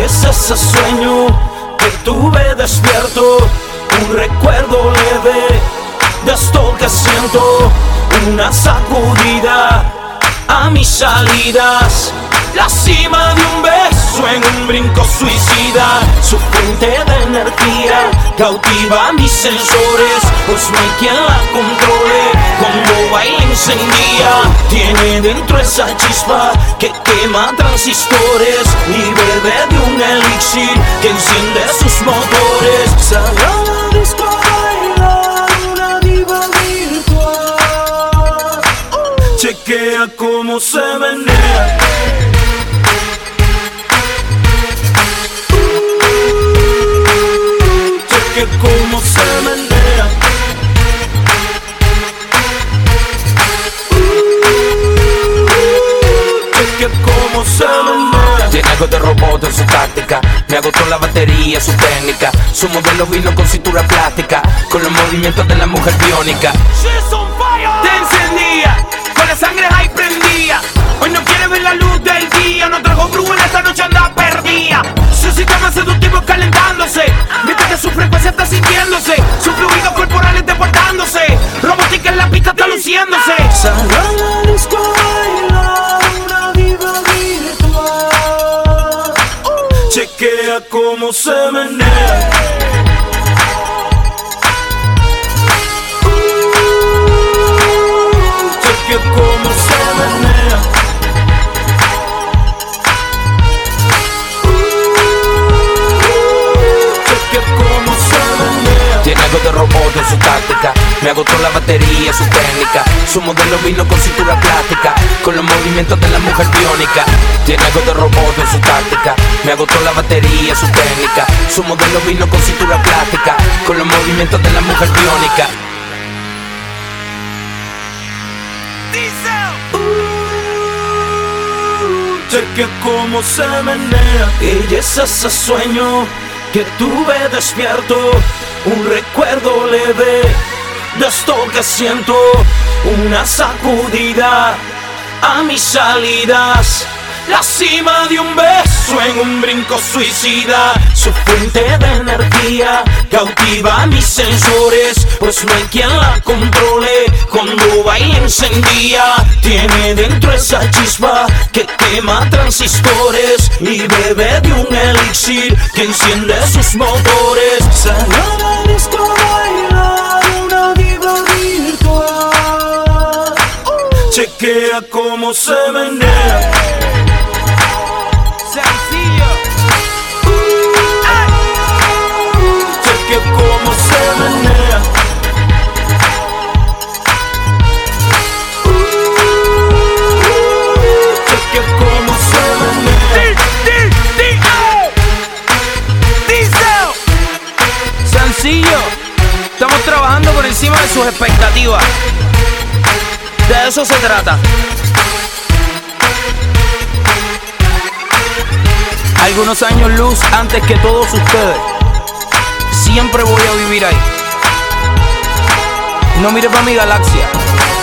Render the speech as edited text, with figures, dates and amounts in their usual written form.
es ese sueño que tuve despierto, un recuerdo leve de esto que siento, una sacudida a mis salidas, la cima de un beso en un brinco suicida, su fuente de energía cautiva mis sensores, pues no hay quien la controle, cuando baila incendia, tiene dentro esa chispa que quema transistores y bebe de un elixir que enciende sus motores. Sale a la disco a bailar una diva virtual, chequea cómo se menea. Cómo se menea. Cheque cómo se menea. Tiene algo de robot en su táctica, me agotó la batería, su técnica. Su modelo vino con cintura plástica, con los movimientos de la mujer biónica. Te encendía, con la sangre ahí prendía. Hoy no quiere ver la luz del día, no trajo brujo en esta noche anda perdida. Su sistema seductivo calentándose, mientras que su frecuencia está sintiéndose, sus fluidos corporales desbordándose, robótica en la pista está luciéndose. Sale a la disco a bailar una diva virtual, chequea cómo se menea. Chequea cómo se menea. Tiene algo de robot en su táctica, me agotó la batería, su técnica. Su modelo vino con cintura plástica, con los movimientos de la mujer biónica. Tiene algo de robot en su táctica, me agotó la batería, su técnica. Su modelo vino con cintura plástica, con los movimientos de la mujer biónica. Cheque cómo se menea. Ella es ese sueño que tuve despierto, un recuerdo leve de esto que siento, una sacudida a mis salidas, la cima de un beso en un brinco suicida, su fuente de energía cautiva mis sensores, pues no hay quien la controle, cuando baila encendía, tiene dentro esa chispa que quema transistores y bebe de un elixir que enciende sus motores. Sale a la disco a bailar una diva virtual, chequea cómo se menea. Chequea cómo se menea. Chequea cómo se menea. Sencillo, estamos trabajando por encima de sus expectativas. De eso se trata. Algunos años luz antes que todos ustedes. Siempre voy a vivir ahí. No mires para mi galaxia,